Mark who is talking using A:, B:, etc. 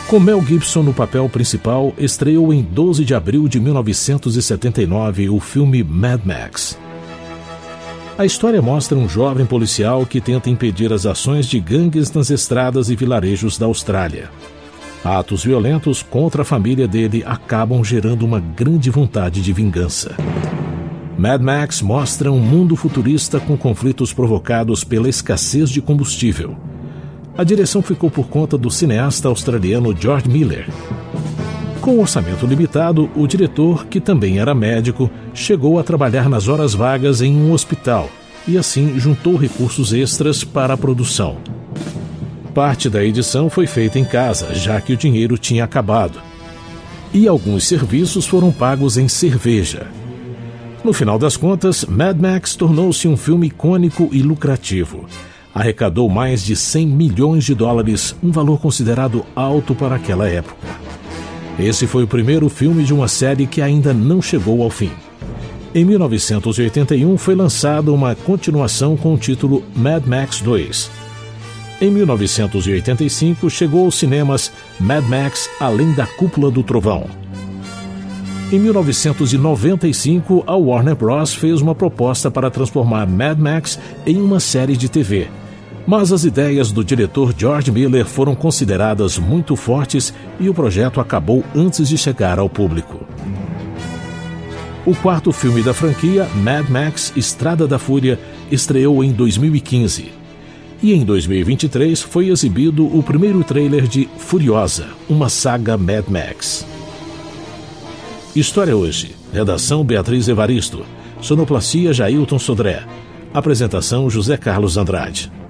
A: Com Mel Gibson no papel principal, estreou em 12 de abril de 1979 o filme Mad Max. A história mostra um jovem policial que tenta impedir as ações de gangues nas estradas e vilarejos da Austrália. Atos violentos contra a família dele acabam gerando uma grande vontade de vingança. Mad Max mostra um mundo futurista com conflitos provocados pela escassez de combustível. A direção ficou por conta do cineasta australiano George Miller. Com orçamento limitado, o diretor, que também era médico, chegou a trabalhar nas horas vagas em um hospital e assim juntou recursos extras para a produção. Parte da edição foi feita em casa, já que o dinheiro tinha acabado. E alguns serviços foram pagos em cerveja. No final das contas, Mad Max tornou-se um filme icônico e lucrativo. Arrecadou mais de 100 milhões de dólares, um valor considerado alto para aquela época. Esse foi o primeiro filme de uma série que ainda não chegou ao fim. Em 1981 foi lançada uma continuação com o título Mad Max 2. Em 1985 chegou aos cinemas Mad Max Além da Cúpula do Trovão. Em 1995, a Warner Bros. Fez uma proposta para transformar Mad Max em uma série de TV. Mas as ideias do diretor George Miller foram consideradas muito fortes e o projeto acabou antes de chegar ao público. O quarto filme da franquia, Mad Max Estrada da Fúria, estreou em 2015. E em 2023 foi exibido o primeiro trailer de Furiosa, uma saga Mad Max. História Hoje. Redação Beatriz Evaristo. Sonoplastia Jailton Sodré. Apresentação José Carlos Andrade.